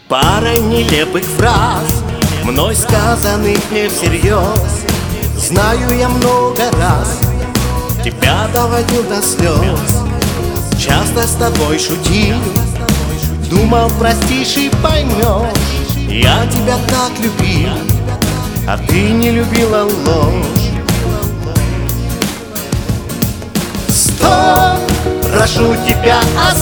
Парой нелепых фраз, мной сказанных не всерьез. Знаю я много раз, тебя доводил до слез. Часто с тобой шутил, думал, простишь и поймешь. Я тебя так любил, а ты не любила ложь. Стой, прошу тебя,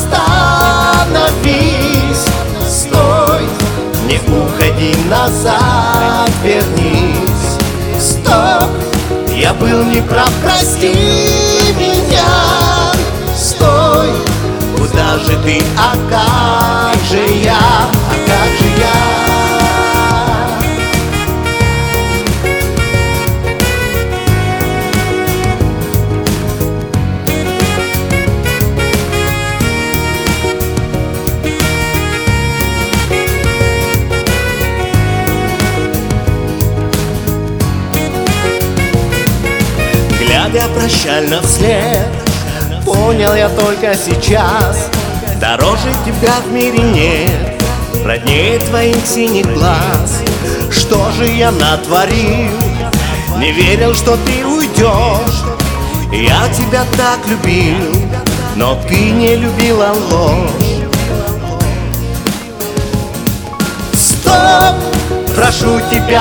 остановись. Стой, не уходи назад, вернись. Стоп, я был неправ, прости меня. Стой, куда же ты, а как же я, а как же я? Глядя прощально вслед, понял я только сейчас: дороже тебя в мире нет, роднее твоих синих глаз. Что же я натворил? Не верил, что ты уйдешь. Я тебя так любил, но ты не любила ложь. Стоп, прошу тебя,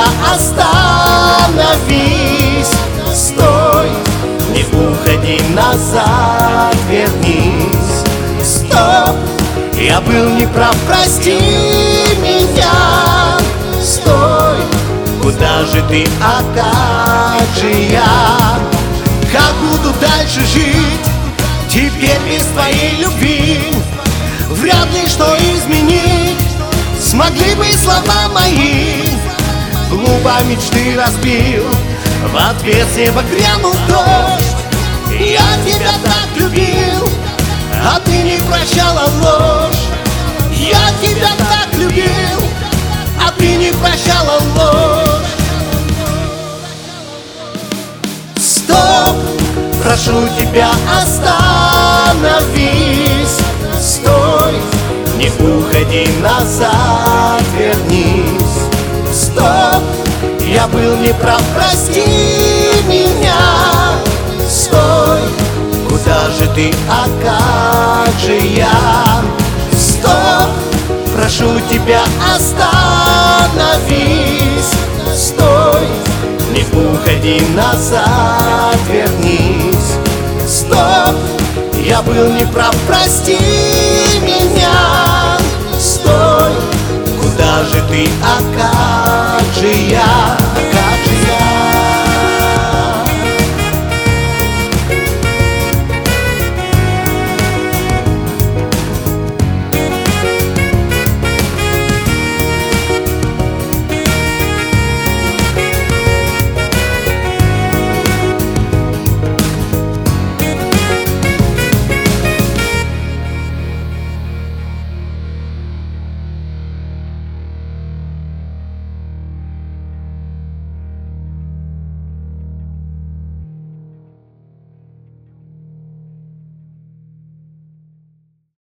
остановись. Стой, не уходи назад, вернись. Стоп, я был неправ, прости меня. Стой, куда же ты, а как же я? Как буду дальше жить теперь без твоей любви? Вряд ли что изменить смогли бы слова мои. Глупо мечты разбил, в ответ с неба грянул дождь. Я тебя так любил, а ты не прощала ложь. Я тебя так любил, а ты не прощала ложь. Стоп, прошу тебя, остановись. Стой, не уходи назад, вернись. Стоп, я был неправ, прости меня. Стой, куда же ты, а как же я? Стоп, прошу тебя, остановись. Стой, не уходи назад, вернись. Стоп, я был неправ, прости меня. Стой, куда же ты, а как же я?